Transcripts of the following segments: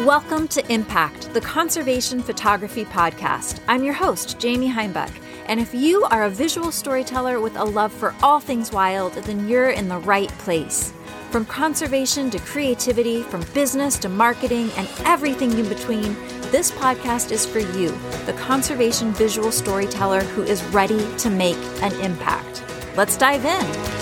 Welcome to Impact, the Conservation Photography Podcast. I'm your host, Jamie Heimbuck. And if you are a visual storyteller with a love for all things wild, then you're in the right place. From conservation to creativity, from business to marketing, and everything in between, this podcast is for you, the conservation visual storyteller who is ready to make an impact. Let's dive in.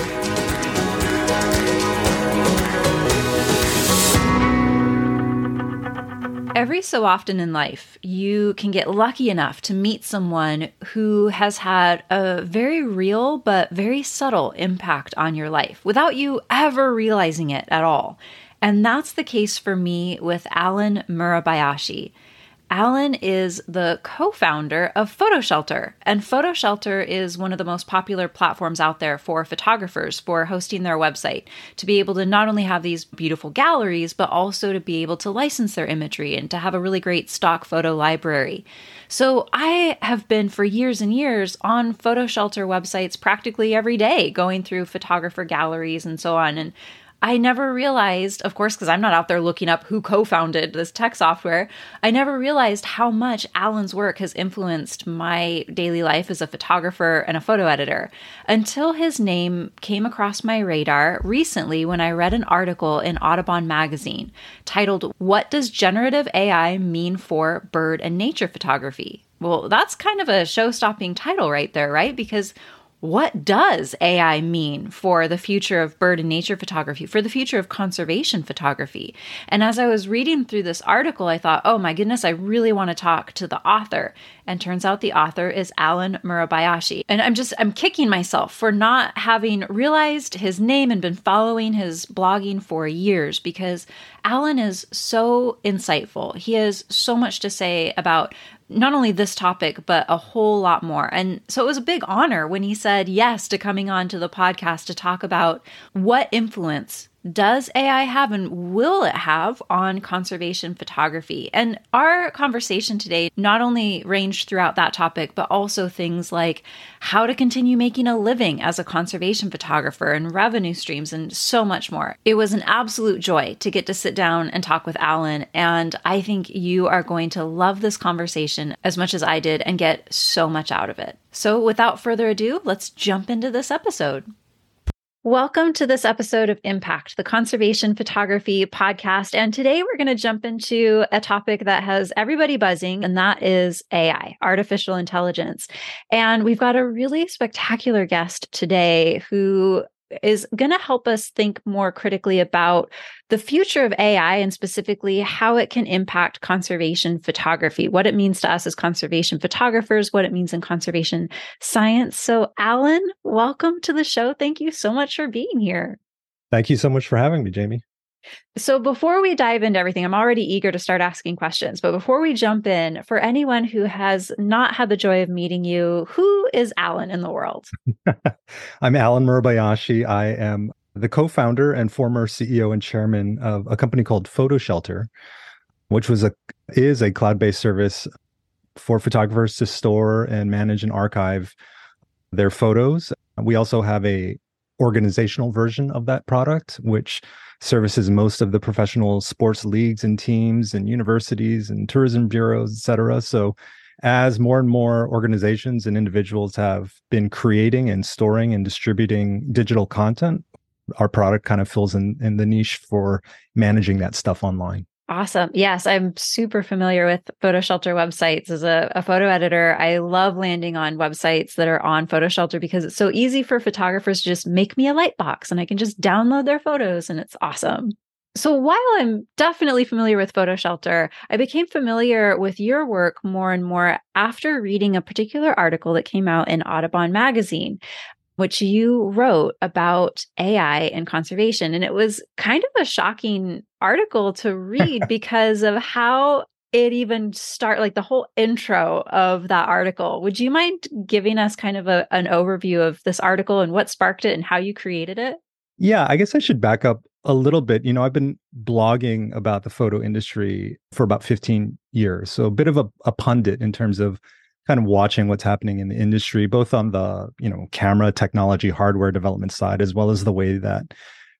Every so often in life, you can get lucky enough to meet someone who has had a very real but very subtle impact on your life without you ever realizing it at all. And that's the case for me with Allen Murabayashi. Allen is the co-founder of PhotoShelter, and PhotoShelter is one of the most popular platforms out there for photographers for hosting their website, to be able to not only have these beautiful galleries, but also to be able to license their imagery and to have a really great stock photo library. So I have been for years and years on PhotoShelter websites practically every day, going through photographer galleries and so on. And I never realized, of course, because I'm not out there looking up who co-founded this tech software, I never realized how much Allen's work has influenced my daily life as a photographer and a photo editor, until his name came across my radar recently when I read an article in Audubon magazine titled, "What Does Generative AI Mean for Bird and Nature Photography?" Well, that's kind of a show-stopping title right there, right? Because what does AI mean for the future of bird and nature photography, for the future of conservation photography? And as I was reading through this article, I thought, oh my goodness, I really want to talk to the author. And turns out the author is Allen Murabayashi. And I'm kicking myself for not having realized his name and been following his blogging for years, because Allen is so insightful. He has so much to say about not only this topic, but a whole lot more. And so it was a big honor when he said yes to coming on to the podcast to talk about what influence does AI have and will it have on conservation photography. And our conversation today not only ranged throughout that topic, but also things like how to continue making a living as a conservation photographer and revenue streams and so much more. It was an absolute joy to get to sit down and talk with Allen. And I think you are going to love this conversation as much as I did and get so much out of it. So without further ado, let's jump into this episode. Welcome to this episode of Impact, the Conservation Photography Podcast. And today we're going to jump into a topic that has everybody buzzing, and that is AI, artificial intelligence. And we've got a really spectacular guest today who is going to help us think more critically about the future of AI and specifically how it can impact conservation photography, what it means to us as conservation photographers, what it means in conservation science. So Allen, welcome to the show. Thank you so much for being here. Thank you so much for having me, Jamie. So before we dive into everything, I'm already eager to start asking questions. But before we jump in, for anyone who has not had the joy of meeting you, who is Allen in the world? I'm Allen Murabayashi. I am the co-founder and former CEO and chairman of a company called PhotoShelter, which is a cloud-based service for photographers to store and manage and archive their photos. We also have a organizational version of that product, which services most of the professional sports leagues and teams and universities and tourism bureaus, et cetera. So as more and more organizations and individuals have been creating and storing and distributing digital content, our product kind of fills in the niche for managing that stuff online. Awesome. Yes, I'm super familiar with PhotoShelter websites. As a photo editor, I love landing on websites that are on PhotoShelter because it's so easy for photographers to just make me a lightbox and I can just download their photos and it's awesome. So while I'm definitely familiar with PhotoShelter, I became familiar with your work more and more after reading a particular article that came out in Audubon magazine, which you wrote about AI and conservation. And it was kind of a shocking article to read because of how it even like the whole intro of that article. Would you mind giving us kind of an overview of this article and what sparked it and how you created it? Yeah, I guess I should back up a little bit. I've been blogging about the photo industry for about 15 years. So a bit of a pundit in terms of kind of watching what's happening in the industry, both on the, camera technology, hardware development side, as well as the way that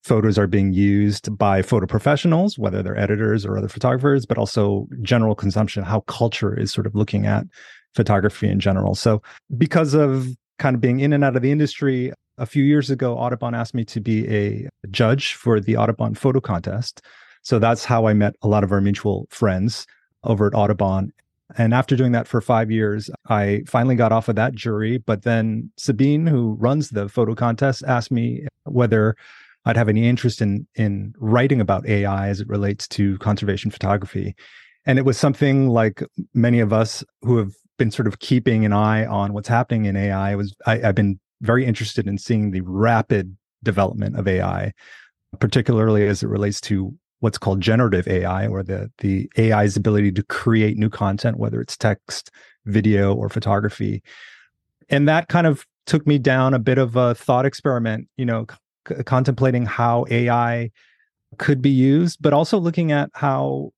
photos are being used by photo professionals, whether they're editors or other photographers, but also general consumption, how culture is sort of looking at photography in general. So because of kind of being in and out of the industry, a few years ago, Audubon asked me to be a judge for the Audubon photo contest. So that's how I met a lot of our mutual friends over at Audubon. And after doing that for 5 years, I finally got off of that jury. But then Sabine, who runs the photo contest, asked me whether I'd have any interest in writing about AI as it relates to conservation photography. And it was something like many of us who have been sort of keeping an eye on what's happening in AI. I've been very interested in seeing the rapid development of AI, particularly as it relates to what's called generative AI, or the AI's ability to create new content, whether it's text, video, or photography. And that kind of took me down a bit of a thought experiment, contemplating how AI could be used, but also looking at how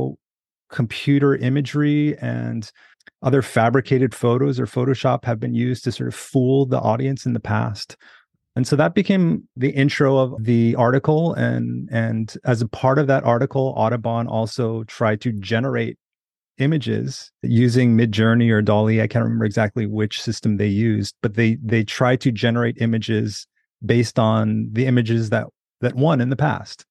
computer imagery and other fabricated photos or Photoshop have been used to sort of fool the audience in the past. And so that became the intro of the article. And as a part of that article, Audubon also tried to generate images using Midjourney or DALL-E. I can't remember exactly which system they used, but they tried to generate images based on the images that won in the past.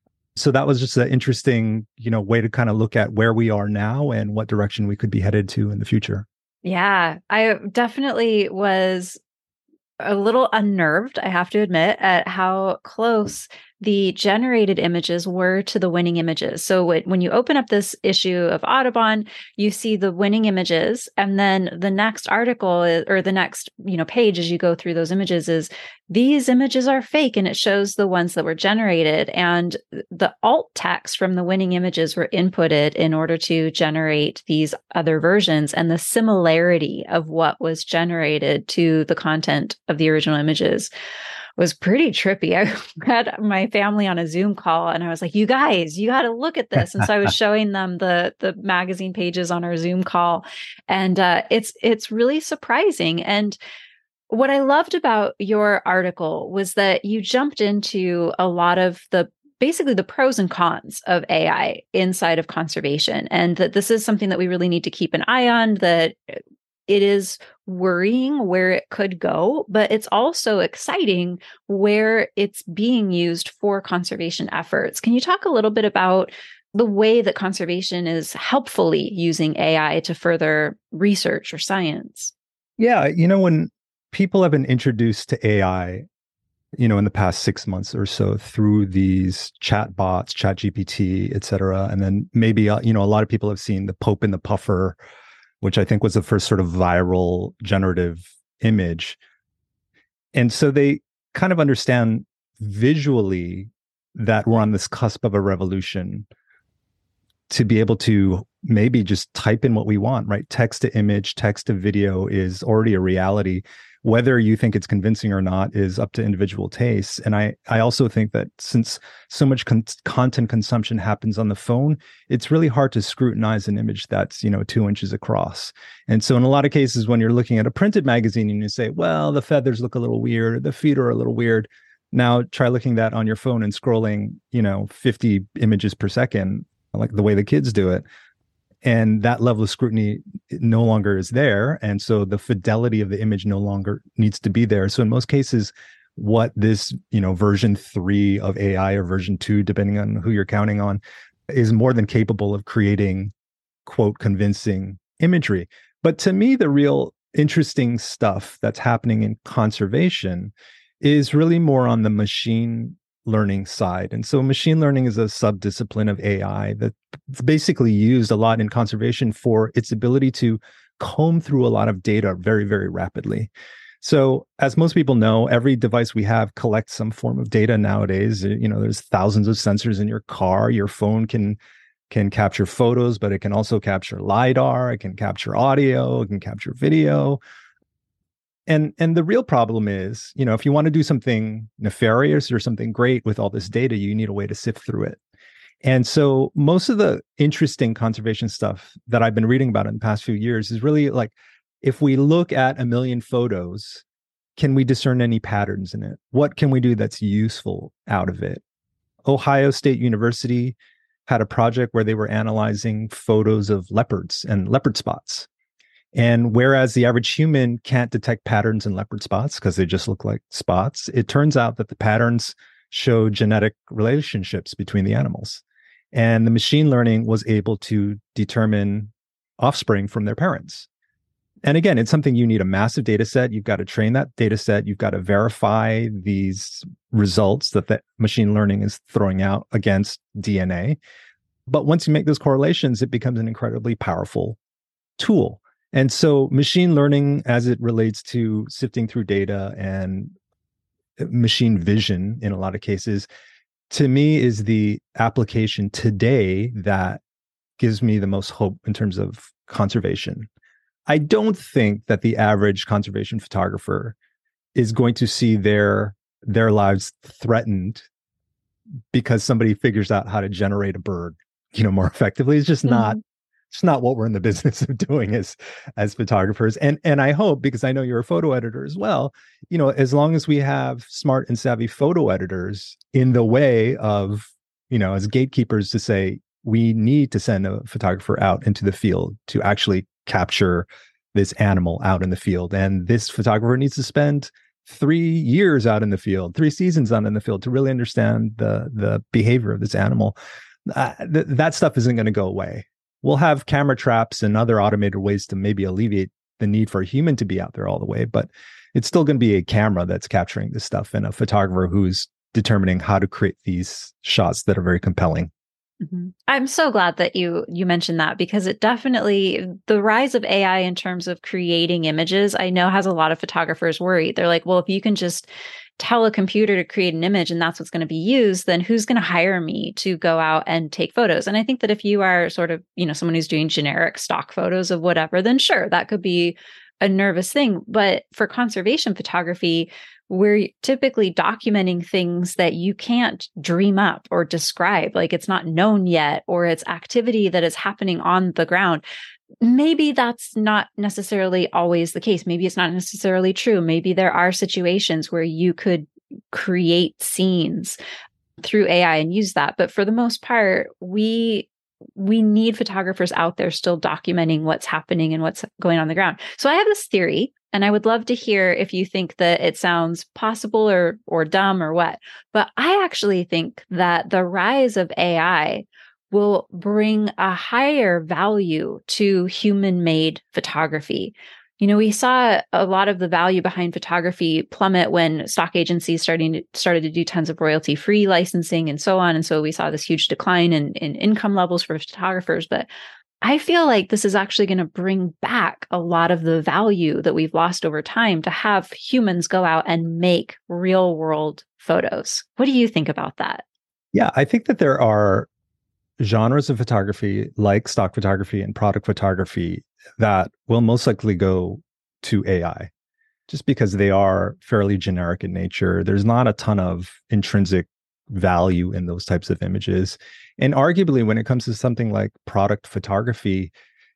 So that was just an interesting, way to kind of look at where we are now and what direction we could be headed to in the future. Yeah, I definitely was a little unnerved, I have to admit, at how close the generated images were to the winning images. So when you open up this issue of Audubon, you see the winning images, and then the next article or the next page as you go through those images is these images are fake, and it shows the ones that were generated, and the alt text from the winning images were inputted in order to generate these other versions, and the similarity of what was generated to the content of the original images was pretty trippy. I had my family on a Zoom call and I was like, you guys, you got to look at this. And so I was showing them the magazine pages on our Zoom call, and it's really surprising. And what I loved about your article was that you jumped into a lot of basically the pros and cons of AI inside of conservation, and that this is something that we really need to keep an eye on, that it is worrying where it could go, but it's also exciting where it's being used for conservation efforts. Can you talk a little bit about the way that conservation is helpfully using AI to further research or science? Yeah, when people have been introduced to AI, in the past 6 months or so through these chat bots, ChatGPT, et cetera, and then maybe, a lot of people have seen the Pope and the Puffer, which I think was the first sort of viral generative image. And so they kind of understand visually that we're on this cusp of a revolution to be able to maybe just type in what we want, right? Text to image, text to video is already a reality. Whether you think it's convincing or not is up to individual tastes. And I also think that since so much content consumption happens on the phone, it's really hard to scrutinize an image that's, 2 inches across. And so in a lot of cases, when you're looking at a printed magazine and you say, well, the feathers look a little weird, the feet are a little weird. Now try looking at that on your phone and scrolling, 50 images per second, like the way the kids do it. And that level of scrutiny no longer is there. And so the fidelity of the image no longer needs to be there. So in most cases, what this, version 3 of AI or version 2, depending on who you're counting on, is more than capable of creating, quote, convincing imagery. But to me, the real interesting stuff that's happening in conservation is really more on the machine learning side. And so machine learning is a subdiscipline of AI that's basically used a lot in conservation for its ability to comb through a lot of data very, very rapidly. So as most people know, every device we have collects some form of data nowadays. There's thousands of sensors in your car. Your phone can capture photos, but it can also capture LiDAR, it can capture audio, it can capture video. And the real problem is, if you want to do something nefarious or something great with all this data, you need a way to sift through it. And so most of the interesting conservation stuff that I've been reading about in the past few years is really like, if we look at 1 million photos, can we discern any patterns in it? What can we do that's useful out of it? Ohio State University had a project where they were analyzing photos of leopards and leopard spots. And whereas the average human can't detect patterns in leopard spots because they just look like spots, it turns out that the patterns show genetic relationships between the animals. And the machine learning was able to determine offspring from their parents. And again, it's something you need a massive data set. You've got to train that data set. You've got to verify these results that the machine learning is throwing out against DNA. But once you make those correlations, it becomes an incredibly powerful tool. And so machine learning, as it relates to sifting through data and machine vision in a lot of cases, to me is the application today that gives me the most hope in terms of conservation. I don't think that the average conservation photographer is going to see their lives threatened because somebody figures out how to generate a bird, more effectively. It's just not it's not what we're in the business of doing as photographers. And I hope, because I know you're a photo editor as well, as long as we have smart and savvy photo editors in the way of, as gatekeepers to say, we need to send a photographer out into the field to actually capture this animal out in the field. And this photographer needs to spend 3 years out in the field, 3 seasons out in the field to really understand the behavior of this animal. That stuff isn't going to go away. We'll have camera traps and other automated ways to maybe alleviate the need for a human to be out there all the way, but it's still going to be a camera that's capturing this stuff and a photographer who's determining how to create these shots that are very compelling. Mm-hmm. I'm so glad that you mentioned that, because it definitely, the rise of AI in terms of creating images, I know has a lot of photographers worried. They're like, well, if you can just tell a computer to create an image and that's what's going to be used, then who's going to hire me to go out and take photos? And I think that if you are sort of, someone who's doing generic stock photos of whatever, then sure, that could be a nervous thing. But for conservation photography, we're typically documenting things that you can't dream up or describe, like it's not known yet, or it's activity that is happening on the ground. Maybe that's not necessarily always the case. Maybe it's not necessarily true. Maybe there are situations where you could create scenes through AI and use that. But for the most part, we need photographers out there still documenting what's happening and what's going on the ground. So I have this theory, and I would love to hear if you think that it sounds possible or dumb or what. But I actually think that the rise of AI will bring a higher value to human-made photography. We saw a lot of the value behind photography plummet when stock agencies started to do tons of royalty-free licensing and so on. And so we saw this huge decline in income levels for photographers. But I feel like this is actually going to bring back a lot of the value that we've lost over time to have humans go out and make real-world photos. What do you think about that? Yeah, I think that there are genres of photography like stock photography and product photography that will most likely go to AI, just because they are fairly generic in nature. There's not a ton of intrinsic value in those types of images. And arguably, when it comes to something like product photography,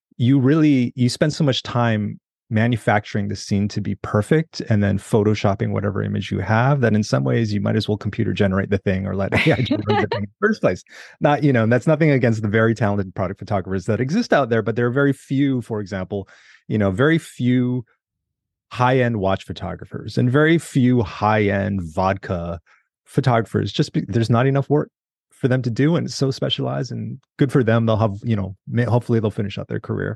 you spend so much time manufacturing the scene to be perfect and then photoshopping whatever image you have that in some ways you might as well computer generate the thing or let AI generate the thing in the first place. Not, that's nothing against the very talented product photographers that exist out there, but there are very few, for example, very few high-end watch photographers and very few high-end vodka photographers. There's not enough work for them to do, and it's so specialized, and good for them. They'll have, hopefully they'll finish out their career.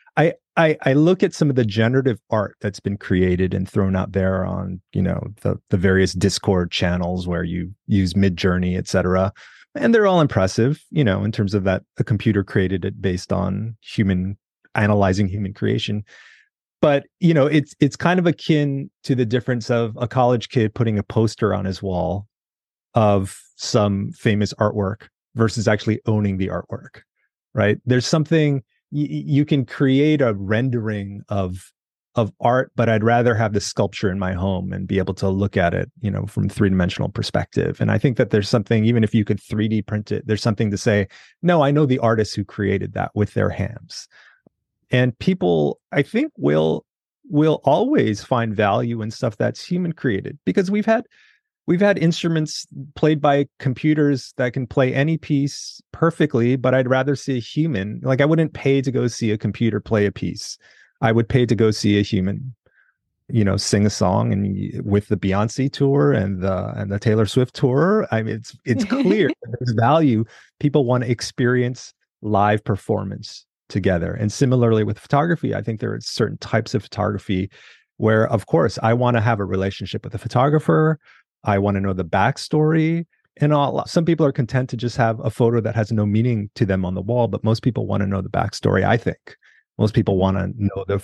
I look at some of the generative art that's been created and thrown out there on, the various Discord channels where you use Midjourney, et cetera. And they're all impressive, in terms of that a computer created it based on analyzing human creation. But, it's kind of akin to the difference of a college kid putting a poster on his wall of some famous artwork versus actually owning the artwork, right? There's something... You can create a rendering of art, but I'd rather have the sculpture in my home and be able to look at it, from 3-dimensional perspective. And I think that there's something, even if you could 3D print it, there's something to say, no, I know the artists who created that with their hands. And people, I think, will will always find value in stuff that's human created, because we've had instruments played by computers that can play any piece perfectly, but I'd rather see a human. Like, I wouldn't pay to go see a computer play a piece. I would pay to go see a human, sing a song, and with the Beyonce tour and the Taylor Swift tour, I mean, it's clear that there's value. People want to experience live performance together. And similarly with photography, I think there are certain types of photography where, of course, I want to have a relationship with the photographer. I want to know the backstory. And some people are content to just have a photo that has no meaning to them on the wall, but most people want to know the backstory, I think. Most people want to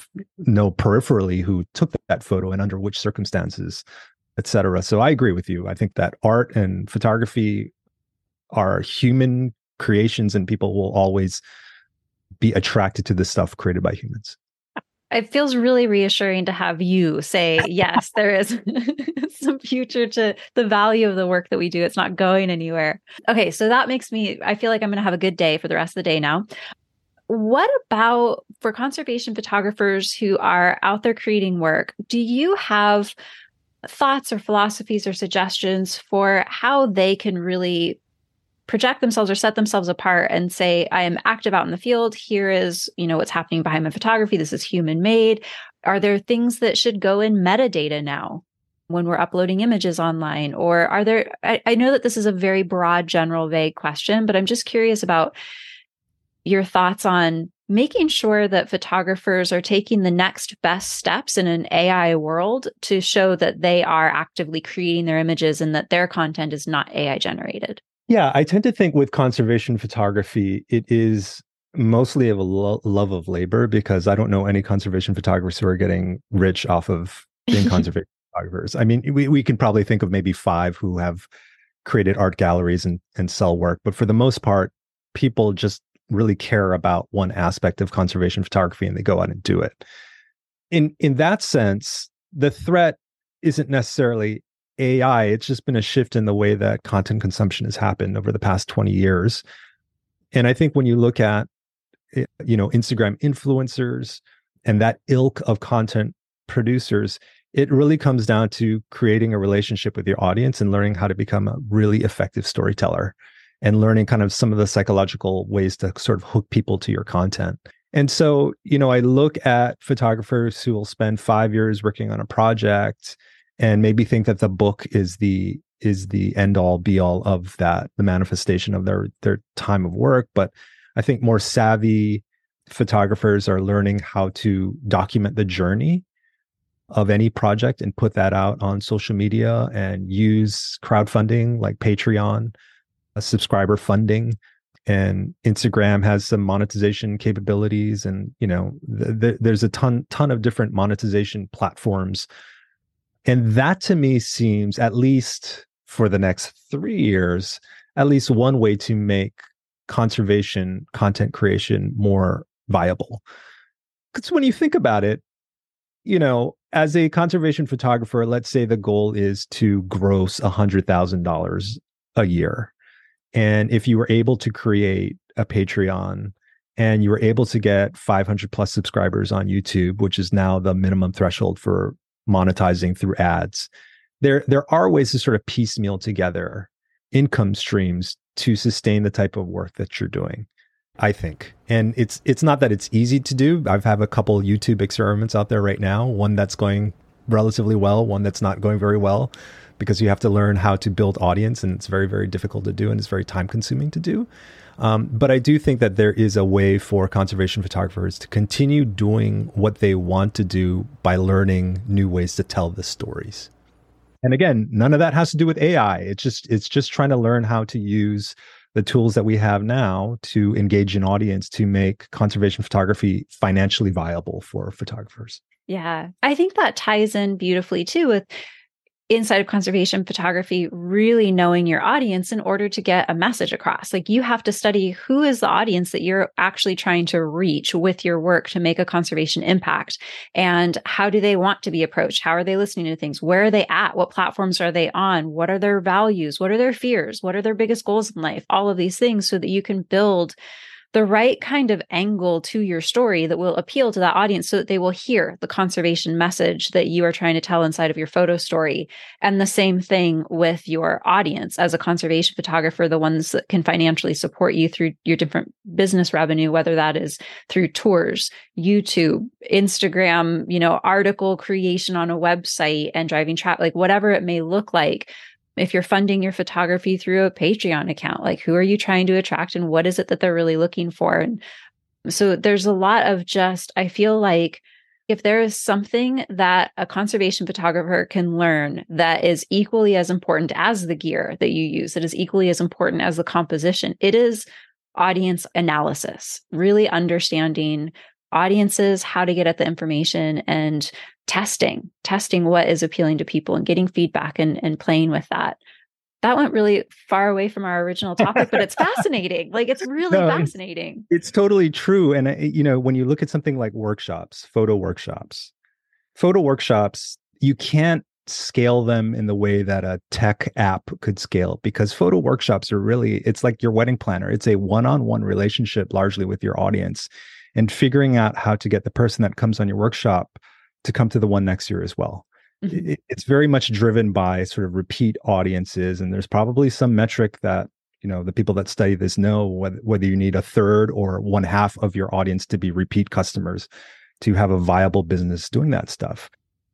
know peripherally who took that photo and under which circumstances, et cetera. So I agree with you. I think that art and photography are human creations, and people will always be attracted to the stuff created by humans. It feels really reassuring to have you say, yes, there is some future to the value of the work that we do. It's not going anywhere. Okay, so that makes I feel like I'm going to have a good day for the rest of the day now. What about for conservation photographers who are out there creating work? Do you have thoughts or philosophies or suggestions for how they can really project themselves or set themselves apart and say, I am active out in the field. Here is, what's happening behind my photography. This is human made. Are there things that should go in metadata now when we're uploading images online? Or are there, I know that this is a very broad, general, vague question, but I'm just curious about your thoughts on making sure that photographers are taking the next best steps in an AI world to show that they are actively creating their images and that their content is not AI generated. Yeah, I tend to think with conservation photography, it is mostly of a love of labor, because I don't know any conservation photographers who are getting rich off of being conservation photographers. I mean, we can probably think of maybe 5 who have created art galleries and sell work. But for the most part, people just really care about one aspect of conservation photography and they go out and do it. In that sense, the threat isn't necessarily AI. It's just been a shift in the way that content consumption has happened over the past 20 years. And I think when you look at, Instagram influencers and that ilk of content producers, it really comes down to creating a relationship with your audience and learning how to become a really effective storyteller and learning kind of some of the psychological ways to sort of hook people to your content. And so, I look at photographers who will spend 5 years working on a project and maybe think that the book is the end all be all of that, the manifestation of their time of work. But I think more savvy photographers are learning how to document the journey of any project and put that out on social media and use crowdfunding like Patreon, subscriber funding, and Instagram has some monetization capabilities. And, there's a ton of different monetization platforms. And that to me seems, at least for the next 3 years, at least one way to make conservation content creation more viable. Because when you think about it, as a conservation photographer, let's say the goal is to gross $100,000 a year. And if you were able to create a Patreon and you were able to get 500 plus subscribers on YouTube, which is now the minimum threshold for monetizing through ads, there are ways to sort of piecemeal together income streams to sustain the type of work that you're doing, I think. And it's not that it's easy to do. I've have a couple YouTube experiments out there right now, one that's going relatively well, one that's not going very well, because you have to learn how to build audience, and it's very, very difficult to do, and it's very time consuming to do. But I do think that there is a way for conservation photographers to continue doing what they want to do by learning new ways to tell the stories. And again, none of that has to do with AI. It's just trying to learn how to use the tools that we have now to engage an audience to make conservation photography financially viable for photographers. Yeah, I think that ties in beautifully too with inside of conservation photography, really knowing your audience in order to get a message across. Like, you have to study who is the audience that you're actually trying to reach with your work to make a conservation impact. And how do they want to be approached? How are they listening to things? Where are they at? What platforms are they on? What are their values? What are their fears? What are their biggest goals in life? All of these things so that you can build the right kind of angle to your story that will appeal to that audience so that they will hear the conservation message that you are trying to tell inside of your photo story. And the same thing with your audience as a conservation photographer, the ones that can financially support you through your different business revenue, whether that is through tours, YouTube, Instagram, article creation on a website and driving traffic, like whatever it may look like. If you're funding your photography through a Patreon account, like who are you trying to attract and what is it that they're really looking for? And so there's a lot of I feel like if there is something that a conservation photographer can learn that is equally as important as the gear that you use, that is equally as important as the composition, it is audience analysis, really understanding audiences, how to get at the information, and testing what is appealing to people and getting feedback and playing with that. That went really far away from our original topic, but it's fascinating. Like it's really fascinating. It's totally true. And when you look at something like photo workshops, you can't scale them in the way that a tech app could scale, because photo workshops are it's like your wedding planner. It's a one-on-one relationship largely with your audience, and figuring out how to get the person that comes on your workshop to come to the one next year as well. Mm-hmm. It's very much driven by sort of repeat audiences. And there's probably some metric that, the people that study this know whether you need a third or one half of your audience to be repeat customers to have a viable business doing that stuff.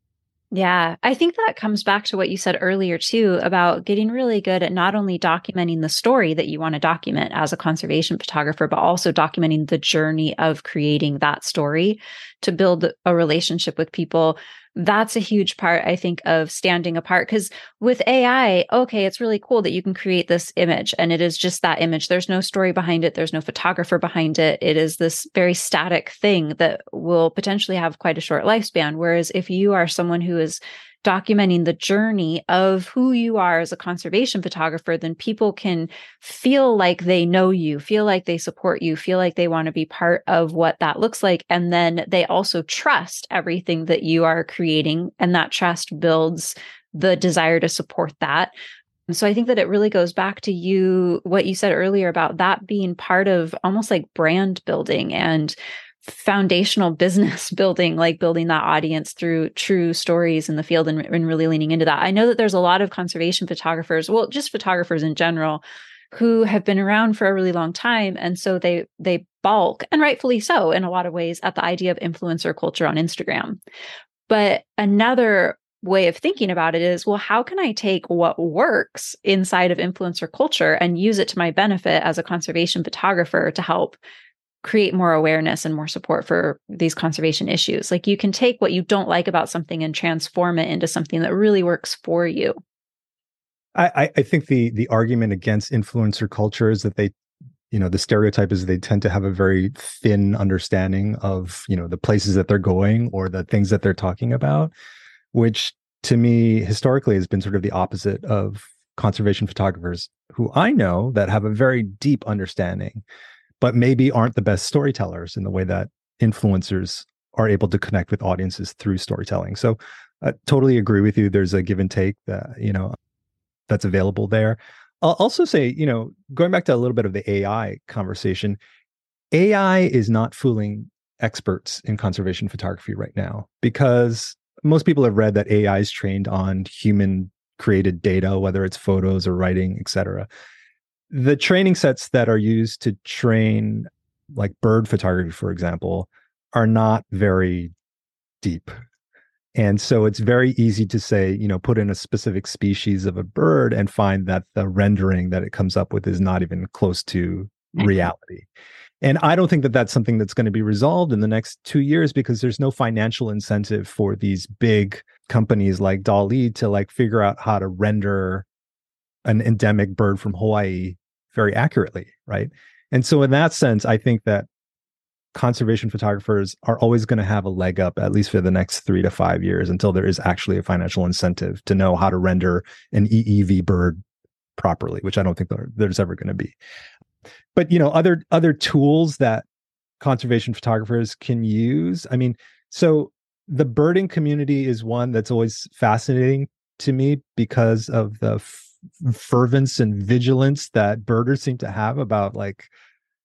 Yeah, I think that comes back to what you said earlier, too, about getting really good at not only documenting the story that you want to document as a conservation photographer, but also documenting the journey of creating that story to build a relationship with people. That's a huge part, I think, of standing apart. Because with AI, okay, it's really cool that you can create this image and it is just that image. There's no story behind it. There's no photographer behind it. It is this very static thing that will potentially have quite a short lifespan. Whereas if you are someone who is documenting the journey of who you are as a conservation photographer, then people can feel like they know you, feel like they support you, feel like they want to be part of what that looks like. And then they also trust everything that you are creating. And that trust builds the desire to support that. So I think that it really goes back to what you said earlier about that being part of almost like brand building and foundational business building, like building that audience through true stories in the field and really leaning into that. I know that there's a lot of conservation photographers, well, just photographers in general, who have been around for a really long time. And so they balk, and rightfully so in a lot of ways, at the idea of influencer culture on Instagram. But another way of thinking about it is, well, how can I take what works inside of influencer culture and use it to my benefit as a conservation photographer to help create more awareness and more support for these conservation issues? Like you can take what you don't like about something and transform it into something that really works for you. I think the argument against influencer culture is that the stereotype is they tend to have a very thin understanding of, the places that they're going or the things that they're talking about, which to me historically has been sort of the opposite of conservation photographers who I know that have a very deep understanding, but maybe aren't the best storytellers in the way that influencers are able to connect with audiences through storytelling. So I totally agree with you. There's a give and take that, that's available there. I'll also say, going back to a little bit of the AI conversation, AI is not fooling experts in conservation photography right now, because most people have read that AI is trained on human created data, whether it's photos or writing, et cetera. The training sets that are used to train like bird photography, for example, are not very deep. And so it's very easy to say, put in a specific species of a bird and find that the rendering that it comes up with is not even close to reality. And I don't think that that's something that's going to be resolved in the next 2 years, because there's no financial incentive for these big companies like DALL-E to like figure out how to render an endemic bird from Hawaii very accurately, right? And so in that sense, I think that conservation photographers are always going to have a leg up, at least for the next 3 to 5 years, until there is actually a financial incentive to know how to render an EEV bird properly, which I don't think there's ever going to be. But, other tools that conservation photographers can use. I mean, so the birding community is one that's always fascinating to me because of the fervence and vigilance that birders seem to have about like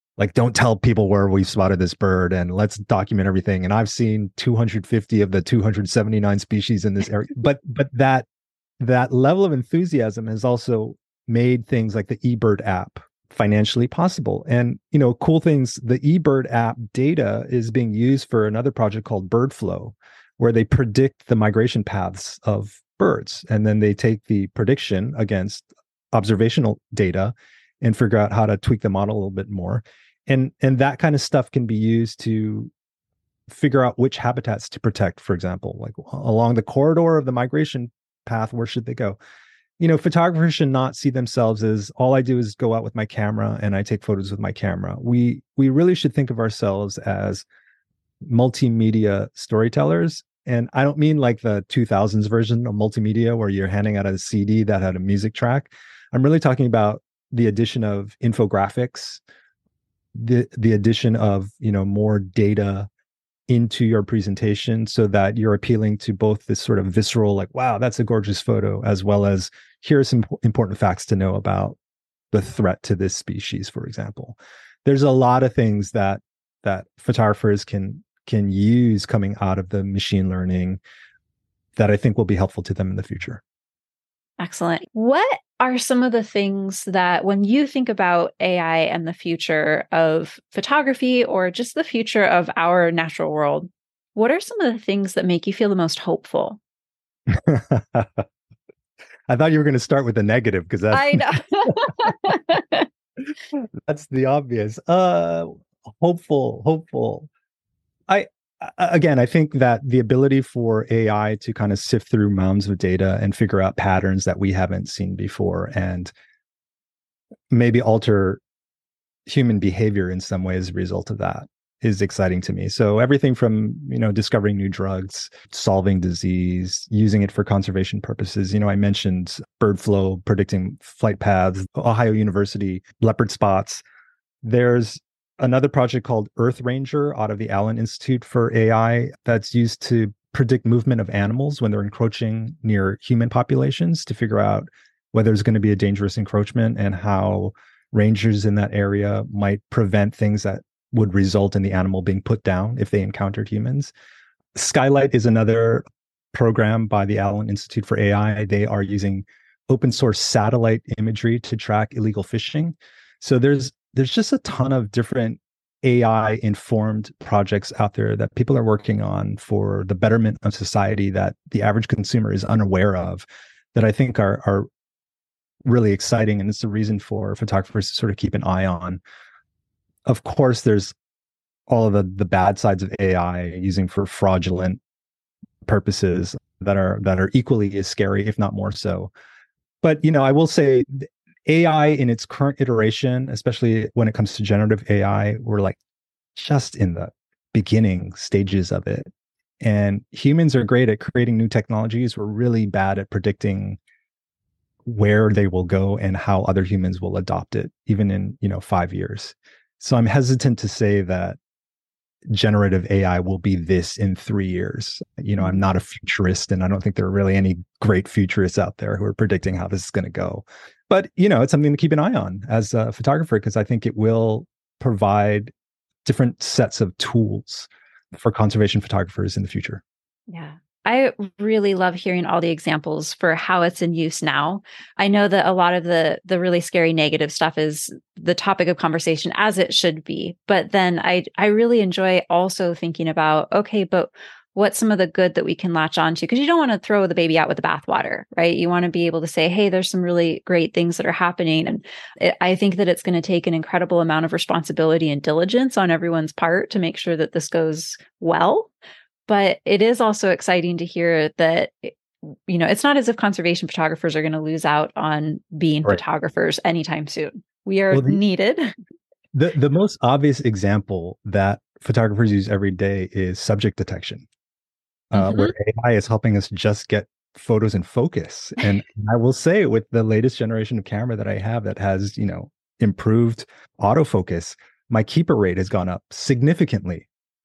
like, don't tell people where we spotted this bird, and let's document everything. And I've seen 250 of the 279 species in this area. But that level of enthusiasm has also made things like the eBird app financially possible. And, cool things, the eBird app data is being used for another project called BirdFlow, where they predict the migration paths of birds. And then they take the prediction against observational data and figure out how to tweak the model a little bit more. And that kind of stuff can be used to figure out which habitats to protect, for example, like along the corridor of the migration path, where should they go? Photographers should not see themselves as, all I do is go out with my camera and I take photos with my camera. We really should think of ourselves as multimedia storytellers. And I don't mean like the 2000s version of multimedia where you're handing out a CD that had a music track. I'm really talking about the addition of infographics, the addition of, more data into your presentation, so that you're appealing to both this sort of visceral, like, wow, that's a gorgeous photo, as well as here are some important facts to know about the threat to this species, for example. There's a lot of things that photographers can use coming out of the machine learning that I think will be helpful to them in the future. Excellent. What are some of the things that, when you think about AI and the future of photography, or just the future of our natural world, what are some of the things that make you feel the most hopeful? I thought you were going to start with the negative, because I know. That's the obvious. Hopeful. I think that the ability for AI to kind of sift through mounds of data and figure out patterns that we haven't seen before, and maybe alter human behavior in some way as a result of that, is exciting to me. So everything from, discovering new drugs, solving disease, using it for conservation purposes. I mentioned BirdFlow predicting flight paths, Ohio University leopard spots. There's another project called Earth Ranger out of the Allen Institute for AI that's used to predict movement of animals when they're encroaching near human populations, to figure out whether there's going to be a dangerous encroachment and how rangers in that area might prevent things that would result in the animal being put down if they encountered humans. Skylight is another program by the Allen Institute for AI. They are using open source satellite imagery to track illegal fishing. So there's just a ton of different AI informed projects out there that people are working on for the betterment of society that the average consumer is unaware of, that I think are really exciting. And it's a reason for photographers to sort of keep an eye on. Of course, there's all of the bad sides of AI, using for fraudulent purposes, that are equally as scary, if not more so. But, I will say, AI in its current iteration, especially when it comes to generative AI, we're like just in the beginning stages of it. And humans are great at creating new technologies. We're really bad at predicting where they will go and how other humans will adopt it, even in, 5 years. So I'm hesitant to say that generative AI will be this in 3 years. I'm not a futurist, and I don't think there are really any great futurists out there who are predicting how this is going to go. But, it's something to keep an eye on as a photographer, because I think it will provide different sets of tools for conservation photographers in the future. Yeah. I really love hearing all the examples for how it's in use now. I know that a lot of the really scary negative stuff is the topic of conversation, as it should be. But then I really enjoy also thinking about, okay, but what's some of the good that we can latch onto? Because you don't want to throw the baby out with the bathwater, right? You want to be able to say, hey, there's some really great things that are happening. And I think that it's going to take an incredible amount of responsibility and diligence on everyone's part to make sure that this goes well. But it is also exciting to hear that, it's not as if conservation photographers are going to lose out on being Right. photographers anytime soon. We are needed. The most obvious example that photographers use every day is subject detection, where AI is helping us just get photos in focus. And I will say, with the latest generation of camera that I have that has, improved autofocus, my keeper rate has gone up significantly.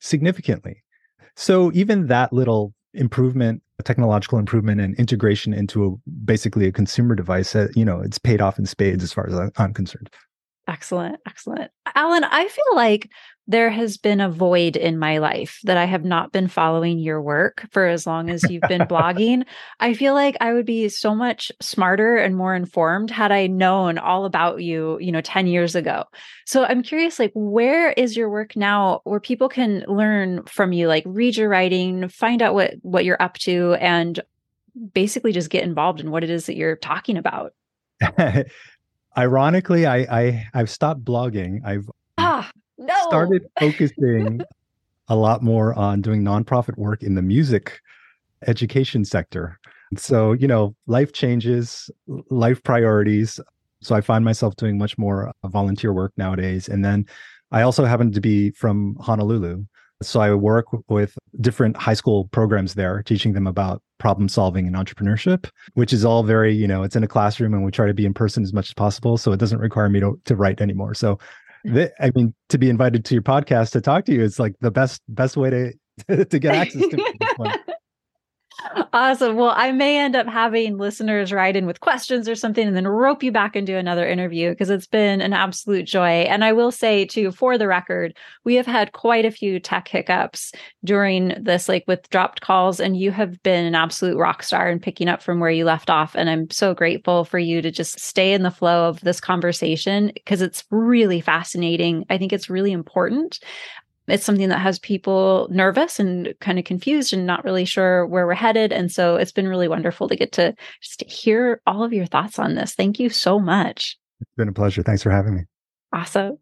So even that little improvement, technological improvement and integration into basically a consumer device, it's paid off in spades as far as I'm concerned. Excellent. Excellent. Alan, I feel like there has been a void in my life that I have not been following your work for as long as you've been blogging. I feel like I would be so much smarter and more informed had I known all about you, 10 years ago. So I'm curious, like, where is your work now where people can learn from you, like read your writing, find out what you're up to, and basically just get involved in what it is that you're talking about? Ironically, I've stopped blogging. I've No. started focusing a lot more on doing nonprofit work in the music education sector. So, life changes, life priorities. So I find myself doing much more volunteer work nowadays. And then I also happen to be from Honolulu. So I work with different high school programs there, teaching them about problem solving and entrepreneurship, which is all very, it's in a classroom and we try to be in person as much as possible. So it doesn't require me to write anymore. So, to be invited to your podcast to talk to you is like the best way to get access to me at this point. Awesome. Well, I may end up having listeners write in with questions or something and then rope you back into another interview because it's been an absolute joy. And I will say too, for the record, we have had quite a few tech hiccups during this, like with dropped calls, and you have been an absolute rock star in picking up from where you left off. And I'm so grateful for you to just stay in the flow of this conversation because it's really fascinating. I think it's really important. It's something that has people nervous and kind of confused and not really sure where we're headed. And so it's been really wonderful to get to just hear all of your thoughts on this. Thank you so much. It's been a pleasure. Thanks for having me. Awesome.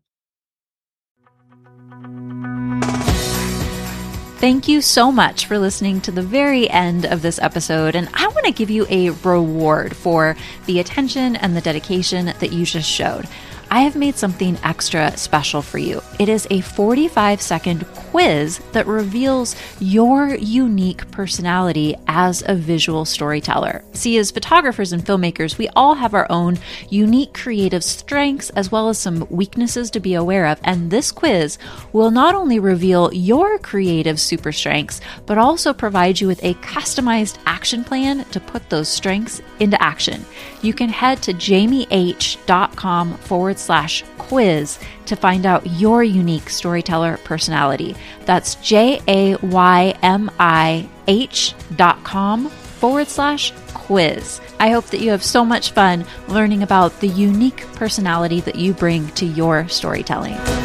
Thank you so much for listening to the very end of this episode. And I want to give you a reward for the attention and the dedication that you just showed. I have made something extra special for you. It is a 45-second quiz that reveals your unique personality as a visual storyteller. See, as photographers and filmmakers, we all have our own unique creative strengths as well as some weaknesses to be aware of. And this quiz will not only reveal your creative super strengths, but also provide you with a customized action plan to put those strengths into action. You can head to jaymieh.com/quiz to find out your unique storyteller personality. That's JAYMIH.com/quiz. I hope that you have so much fun learning about the unique personality that you bring to your storytelling.